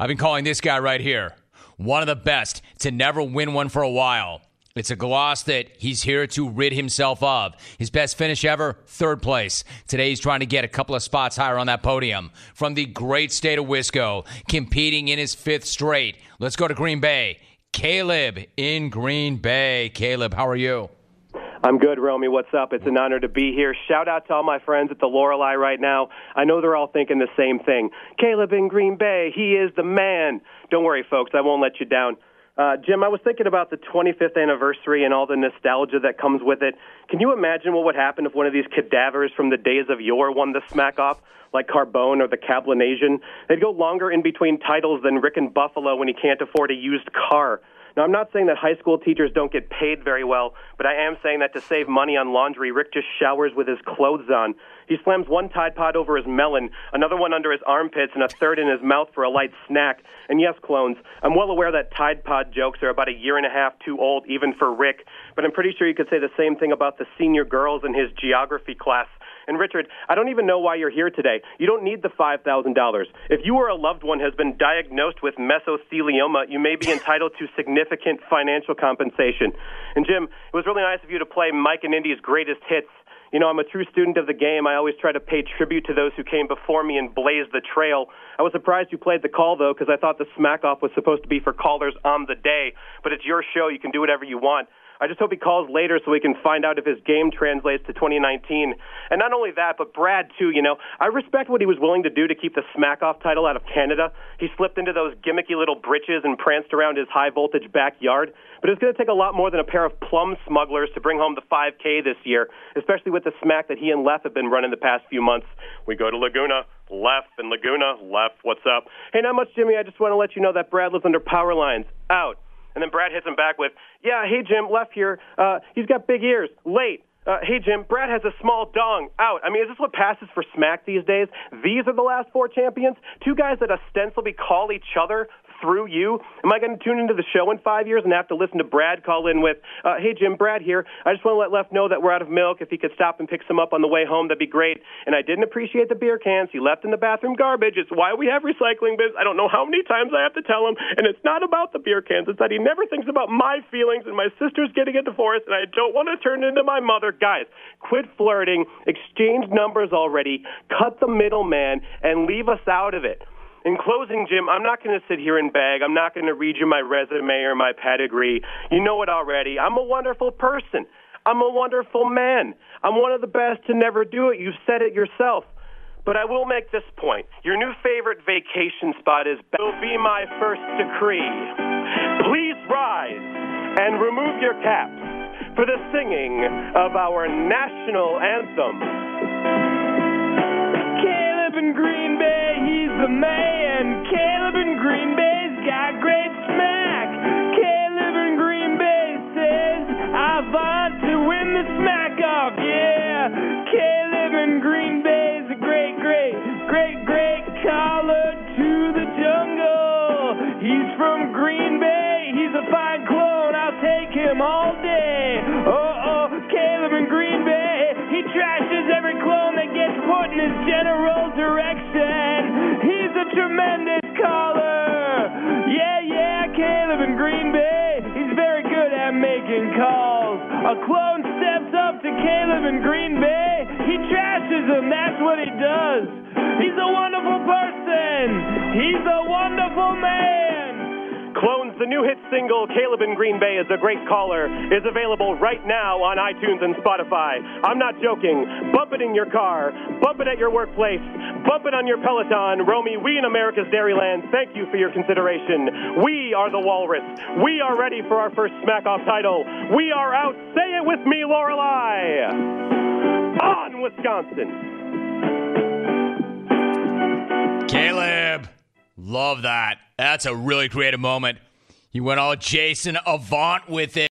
I've been calling this guy right here one of the best to never win one for a while. It's a gloss that he's here to rid himself of. His best finish ever, third place. Today he's trying to get a couple of spots higher on that podium. From the great state of Wisco, competing in his fifth straight. Let's go to Green Bay. Caleb in Green Bay. Caleb, how are you? I'm good, Romy. What's up? It's an honor to be here. Shout out to all my friends at the Lorelei right now. I know they're all thinking the same thing. Caleb in Green Bay, he is the man. Don't worry, folks. I won't let you down. Jim, I was thinking about the 25th anniversary and all the nostalgia that comes with it. Can you imagine what would happen if one of these cadavers from the days of yore won the smack-off, like Carbone or the Cablinasian? They'd go longer in between titles than Rick and Buffalo when he can't afford a used car. Now, I'm not saying that high school teachers don't get paid very well, but I am saying that to save money on laundry, Rick just showers with his clothes on. He slams one Tide Pod over his melon, another one under his armpits, and a third in his mouth for a light snack. And yes, clones, I'm well aware that Tide Pod jokes are about a year and a half too old, even for Rick, but I'm pretty sure you could say the same thing about the senior girls in his geography class. And Richard, I don't even know why you're here today. You don't need the $5,000. If you or a loved one has been diagnosed with mesothelioma, you may be entitled to significant financial compensation. And Jim, it was really nice of you to play Mike and Indy's greatest hits. You know, I'm a true student of the game. I always try to pay tribute to those who came before me and blazed the trail. I was surprised you played the call, though, because I thought the smack-off was supposed to be for callers on the day. But it's your show. You can do whatever you want. I just hope he calls later so we can find out if his game translates to 2019. And not only that, but Brad, too, you know. I respect what he was willing to do to keep the smack-off title out of Canada. He slipped into those gimmicky little britches and pranced around his high-voltage backyard. But it's going to take a lot more than a pair of plum smugglers to bring home the 5K this year, especially with the smack that he and Lef have been running the past few months. We go to Laguna. Lef and Laguna. Lef, what's up? Hey, not much, Jimmy. I just want to let you know that Brad lives under power lines. Out. And then Brad hits him back with, yeah, hey, Jim, Left here. He's got big ears. Late. Hey, Jim, Brad has a small dong. Out. I mean, is this what passes for smack these days? These are the last four champions? Two guys that ostensibly call each other through you? Am I going to tune into the show in 5 years and have to listen to Brad call in with, hey, Jim, Brad here. I just want to let Left know that we're out of milk. If he could stop and pick some up on the way home, that'd be great. And I didn't appreciate the beer cans he left in the bathroom garbage. It's why we have recycling bins. I don't know how many times I have to tell him. And it's not about the beer cans. It's that he never thinks about my feelings and my sister's getting a divorce, and I don't want to turn into my mother. Guys, quit flirting. Exchange numbers already. Cut the middleman and leave us out of it. In closing, Jim, I'm not going to sit here and beg. I'm not going to read you my resume or my pedigree. You know it already. I'm a wonderful person. I'm a wonderful man. I'm one of the best to never do it. You've said it yourself. But I will make this point. Your new favorite vacation spot will be my first decree. Please rise and remove your caps for the singing of our national anthem. Caleb in Green Bay, he's the man. Caleb in Green Bay's got great smack. Caleb in Green Bay says, I want to win the smack off, yeah. Caleb in Green Bay's a great caller to the jungle. He's from Green Bay, he's a fine clone, I'll take him all day. Caleb in Green Bay, he trashes every clone that gets put in his general direction. He's a tremendous caller. Yeah, Caleb in Green Bay, he's very good at making calls. A clone steps up to Caleb in Green Bay, he trashes him, that's what he does. He's a wonderful person. He's a wonderful man. Clones, the new hit single, Caleb in Green Bay is a great caller, is available right now on iTunes and Spotify. I'm not joking. Bump it in your car. Bump it at your workplace. Bump it on your Peloton. Romy, we in America's Dairyland, thank you for your consideration. We are the Walrus. We are ready for our first Smack-Off title. We are out. Say it with me, Lorelei. On, Wisconsin. Caleb, love that. That's a really creative moment. You went all Jason Avant with it.